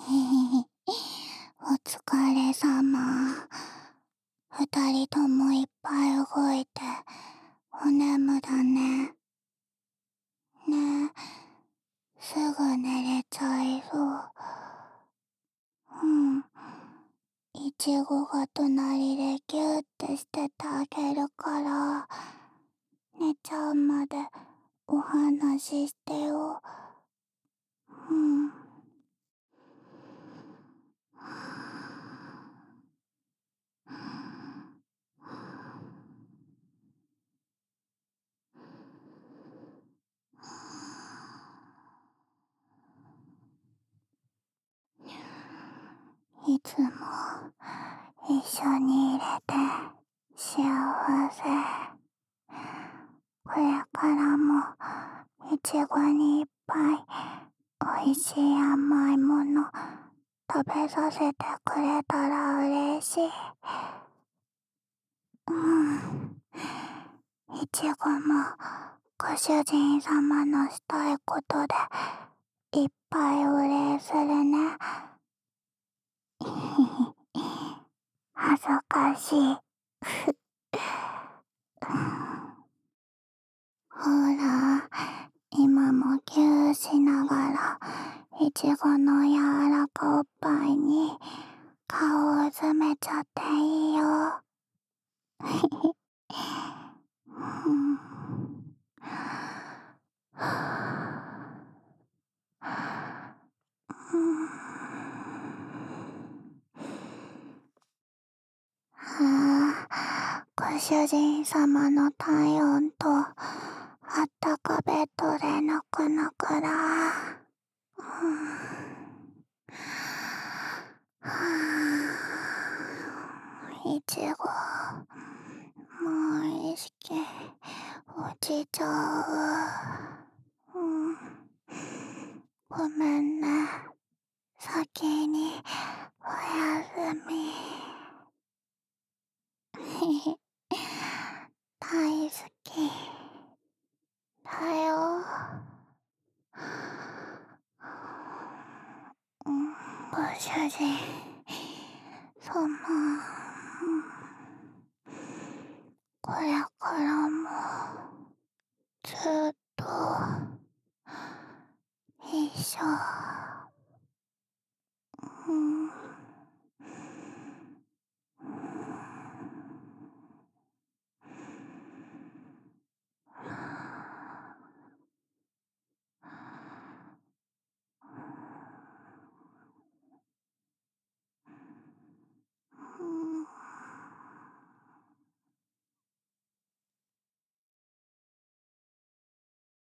お疲れ様。二人ともいっぱい動いて、お眠だね。ねえ、すぐ寝れちゃいそう。うん。いちごが隣でギューってしててあげるから、寝ちゃうまでお話ししてよ。うん。いつも一緒にいれて幸せ。これからもいちごにいっぱいおいしい甘いもの食べさせてくれたら嬉しい。うん。いちごもご主人様のしたいことでいっぱいお礼するね。恥ずかしい。ほら、今もぎゅーしながら、いちごの柔らかおっぱいに顔を詰めちゃっていいよ。うん。うん。ご主人様の体温とあったかベッドでぬくぬくだ。うん。いちご、もう意識落ちちゃう。うん。ごめんね。先におやすみ。大好きだよ。うん、ご主人様。